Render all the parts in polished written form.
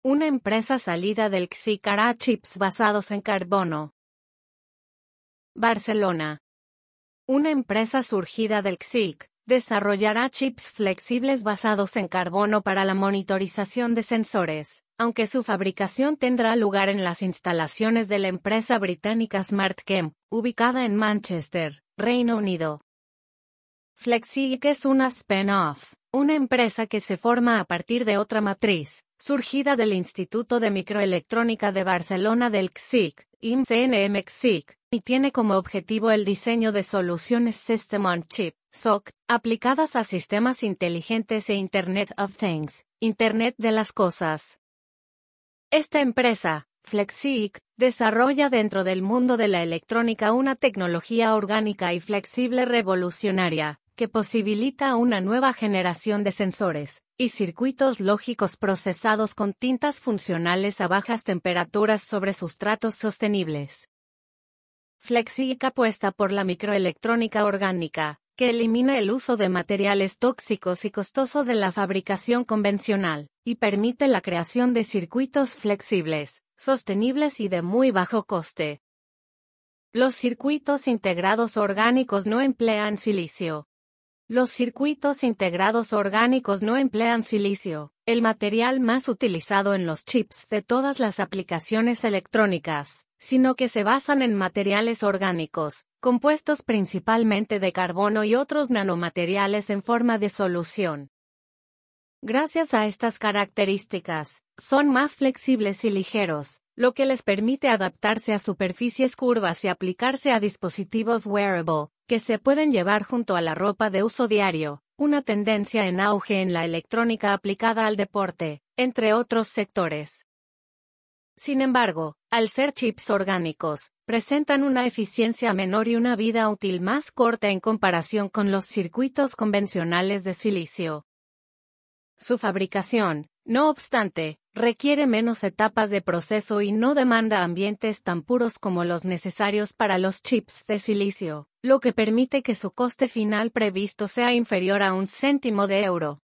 una empresa salida del CSIC hará chips basados en carbono. Barcelona. Una empresa surgida del CSIC desarrollará chips flexibles basados en carbono para la monitorización de sensores, aunque su fabricación tendrá lugar en las instalaciones de la empresa británica SmartChem, ubicada en Manchester, Reino Unido. FlexiC es una spin-off, una empresa que se forma a partir de otra matriz, surgida del Instituto de Microelectrónica de Barcelona del CSIC, IMCNM-CSIC, y tiene como objetivo el diseño de soluciones System on Chip, SoC, aplicadas a sistemas inteligentes e Internet of Things, Internet de las Cosas. Esta empresa, FlexiC, desarrolla dentro del mundo de la electrónica una tecnología orgánica y flexible revolucionaria, que posibilita una nueva generación de sensores y circuitos lógicos procesados con tintas funcionales a bajas temperaturas sobre sustratos sostenibles. FlexiC apuesta por la microelectrónica orgánica, que elimina el uso de materiales tóxicos y costosos de la fabricación convencional, y permite la creación de circuitos flexibles, sostenibles y de muy bajo coste. Los circuitos integrados orgánicos no emplean silicio. Los circuitos integrados orgánicos no emplean silicio, el material más utilizado en los chips de todas las aplicaciones electrónicas, sino que se basan en materiales orgánicos, compuestos principalmente de carbono y otros nanomateriales en forma de solución. Gracias a estas características, son más flexibles y ligeros, lo que les permite adaptarse a superficies curvas y aplicarse a dispositivos wearable, que se pueden llevar junto a la ropa de uso diario, una tendencia en auge en la electrónica aplicada al deporte, entre otros sectores. Sin embargo, al ser chips orgánicos, presentan una eficiencia menor y una vida útil más corta en comparación con los circuitos convencionales de silicio. Su fabricación, no obstante, requiere menos etapas de proceso y no demanda ambientes tan puros como los necesarios para los chips de silicio, lo que permite que su coste final previsto sea inferior a 1 céntimo de euro.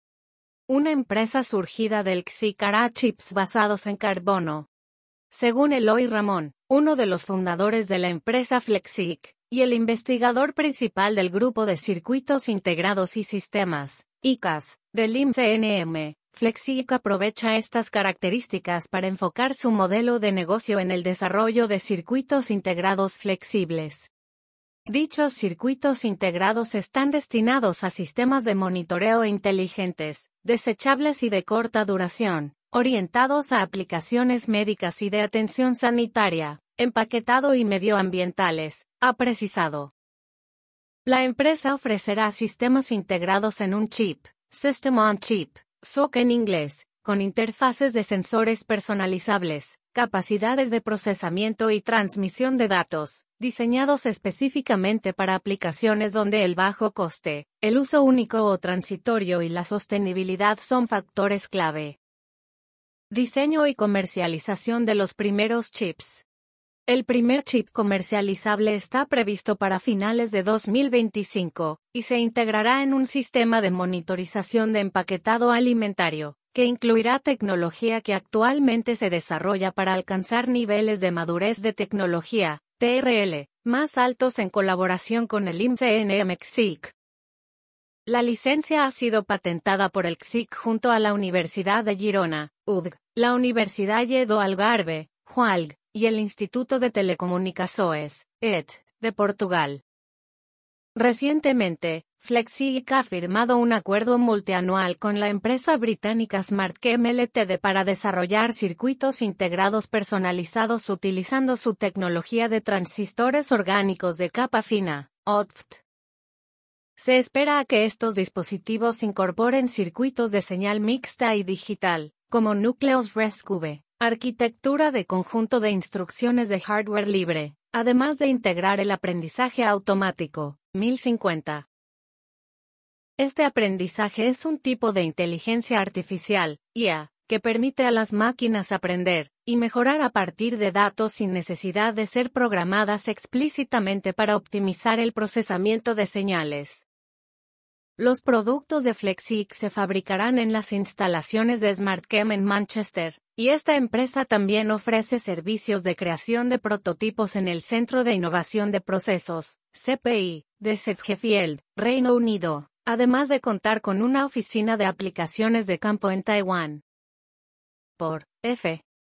Una empresa surgida del CSIC hará chips basados en carbono. Según Eloy Ramón, uno de los fundadores de la empresa FlexiC, y el investigador principal del Grupo de Circuitos Integrados y Sistemas, ICAS, del IMCNM, FlexiC aprovecha estas características para enfocar su modelo de negocio en el desarrollo de circuitos integrados flexibles. Dichos circuitos integrados están destinados a sistemas de monitoreo inteligentes, desechables y de corta duración, orientados a aplicaciones médicas y de atención sanitaria, empaquetado y medioambientales, ha precisado. La empresa ofrecerá sistemas integrados en un chip, System on Chip, SoC en inglés, con interfaces de sensores personalizables, capacidades de procesamiento y transmisión de datos, diseñados específicamente para aplicaciones donde el bajo coste, el uso único o transitorio y la sostenibilidad son factores clave. Diseño y comercialización de los primeros chips. El primer chip comercializable está previsto para finales de 2025, y se integrará en un sistema de monitorización de empaquetado alimentario, que incluirá tecnología que actualmente se desarrolla para alcanzar niveles de madurez de tecnología, TRL, más altos en colaboración con el IMCNM-CSIC. La licencia ha sido patentada por el CSIC junto a la Universidad de Girona, UDG, la Universidad Lledo Algarve, UALG, y el Instituto de Telecomunicações, ET, de Portugal. Recientemente, FlexiC ha firmado un acuerdo multianual con la empresa británica SmartChem Ltd para desarrollar circuitos integrados personalizados utilizando su tecnología de transistores orgánicos de capa fina, OTFT. Se espera a que estos dispositivos incorporen circuitos de señal mixta y digital, como núcleos RESC-V, arquitectura de conjunto de instrucciones de hardware libre, además de integrar el aprendizaje automático, 1050. Este aprendizaje es un tipo de inteligencia artificial, IA, que permite a las máquinas aprender y mejorar a partir de datos sin necesidad de ser programadas explícitamente para optimizar el procesamiento de señales. Los productos de FlexiX se fabricarán en las instalaciones de SmartChem en Manchester, y esta empresa también ofrece servicios de creación de prototipos en el Centro de Innovación de Procesos, CPI, de Sedgefield, Reino Unido, además de contar con una oficina de aplicaciones de campo en Taiwán. Por F.